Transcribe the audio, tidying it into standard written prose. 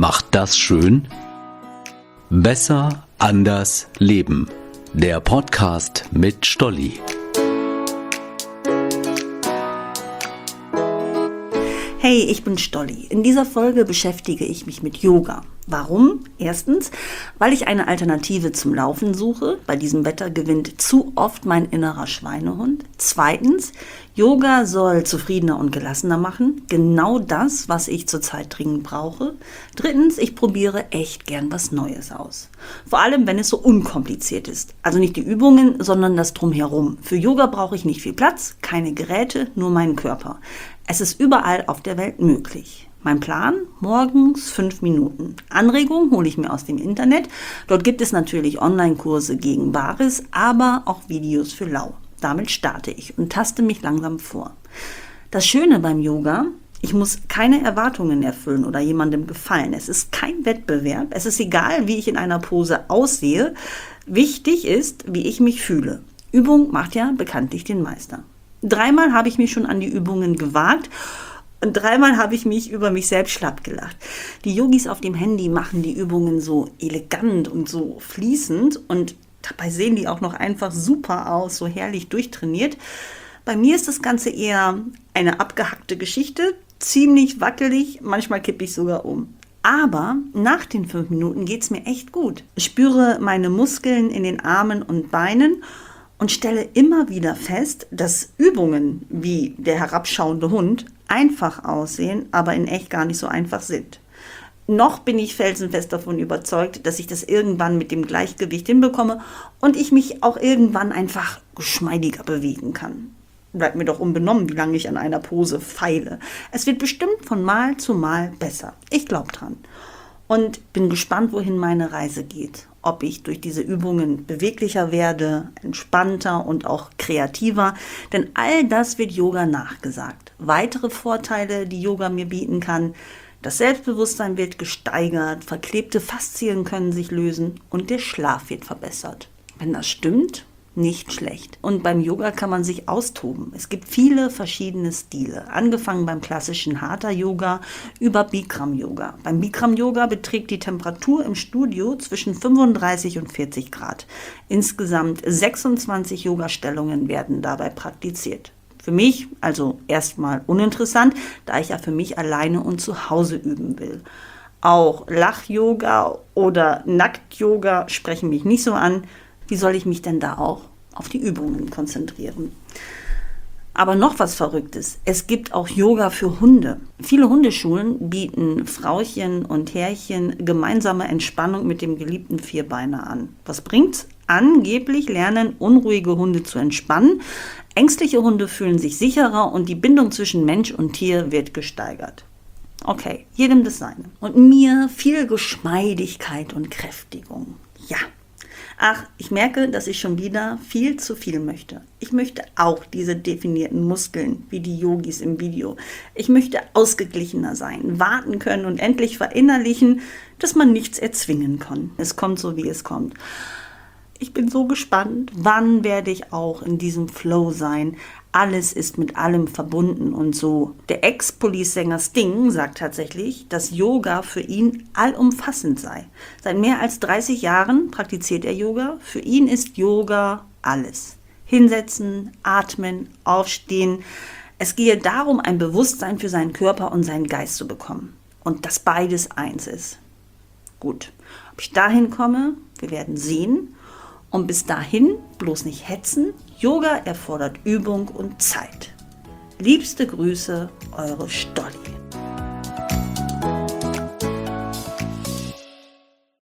Macht das schön? Besser, anders, leben. Der Podcast mit Stolli. Hey, ich bin Stolli. In dieser Folge beschäftige ich mich mit Yoga. Warum? Erstens, weil ich eine Alternative zum Laufen suche. Bei diesem Wetter gewinnt zu oft mein innerer Schweinehund. Zweitens, Yoga soll zufriedener und gelassener machen. Genau das, was ich zurzeit dringend brauche. Drittens, ich probiere echt gern was Neues aus. Vor allem, wenn es so unkompliziert ist. Also nicht die Übungen, sondern das Drumherum. Für Yoga brauche ich nicht viel Platz, keine Geräte, nur meinen Körper. Es ist überall auf der Welt möglich. Mein Plan? Morgens 5 Minuten. Anregungen hole ich mir aus dem Internet. Dort gibt es natürlich Online-Kurse gegen Bares, aber auch Videos für Lau. Damit starte ich und taste mich langsam vor. Das Schöne beim Yoga: ich muss keine Erwartungen erfüllen oder jemandem gefallen. Es ist kein Wettbewerb. Es ist egal, wie ich in einer Pose aussehe. Wichtig ist, wie ich mich fühle. Übung macht ja bekanntlich den Meister. 3-mal habe ich mich schon an die Übungen gewagt und 3-mal habe ich mich über mich selbst schlapp gelacht. Die Yogis auf dem Handy machen die Übungen so elegant und so fließend und dabei sehen die auch noch einfach super aus, so herrlich durchtrainiert. Bei mir ist das Ganze eher eine abgehackte Geschichte, ziemlich wackelig, manchmal kippe ich sogar um. Aber nach den 5 Minuten geht es mir echt gut. Ich spüre meine Muskeln in den Armen und Beinen und stelle immer wieder fest, dass Übungen wie der herabschauende Hund einfach aussehen, aber in echt gar nicht so einfach sind. Noch bin ich felsenfest davon überzeugt, dass ich das irgendwann mit dem Gleichgewicht hinbekomme und ich mich auch irgendwann einfach geschmeidiger bewegen kann. Bleibt mir doch unbenommen, wie lange ich an einer Pose feile. Es wird bestimmt von Mal zu Mal besser. Ich glaube dran. Und bin gespannt, wohin meine Reise geht. Ob ich durch diese Übungen beweglicher werde, entspannter und auch kreativer. Denn all das wird Yoga nachgesagt. Weitere Vorteile, die Yoga mir bieten kann: das Selbstbewusstsein wird gesteigert, verklebte Faszien können sich lösen und der Schlaf wird verbessert. Wenn das stimmt, nicht schlecht. Und beim Yoga kann man sich austoben. Es gibt viele verschiedene Stile, angefangen beim klassischen Hatha-Yoga über Bikram-Yoga. Beim Bikram-Yoga beträgt die Temperatur im Studio zwischen 35 und 40 Grad. Insgesamt 26 Yoga-Stellungen werden dabei praktiziert. Für mich also erstmal uninteressant, da ich ja für mich alleine und zu Hause üben will. Auch Lach-Yoga oder Nackt-Yoga sprechen mich nicht so an. Wie soll ich mich denn da auch auf die Übungen konzentrieren? Aber noch was Verrücktes: es gibt auch Yoga für Hunde. Viele Hundeschulen bieten Frauchen und Herrchen gemeinsame Entspannung mit dem geliebten Vierbeiner an. Was bringt's? Angeblich lernen unruhige Hunde zu entspannen. Ängstliche Hunde fühlen sich sicherer und die Bindung zwischen Mensch und Tier wird gesteigert. Okay, jedem das seine. Und mir viel Geschmeidigkeit und Kräftigung. Ja. Ach, ich merke, dass ich schon wieder viel zu viel möchte. Ich möchte auch diese definierten Muskeln wie die Yogis im Video. Ich möchte ausgeglichener sein, warten können und endlich verinnerlichen, dass man nichts erzwingen kann. Es kommt so, wie es kommt. Ich bin so gespannt, wann werde ich auch in diesem Flow sein. Alles ist mit allem verbunden und so. Der Ex-Police-Sänger Sting sagt tatsächlich, dass Yoga für ihn allumfassend sei. Seit mehr als 30 Jahren praktiziert er Yoga. Für ihn ist Yoga alles. Hinsetzen, atmen, aufstehen. Es gehe darum, ein Bewusstsein für seinen Körper und seinen Geist zu bekommen. Und dass beides eins ist. Gut, ob ich dahin komme, wir werden sehen. Und bis dahin bloß nicht hetzen. Yoga erfordert Übung und Zeit. Liebste Grüße, eure Stolli.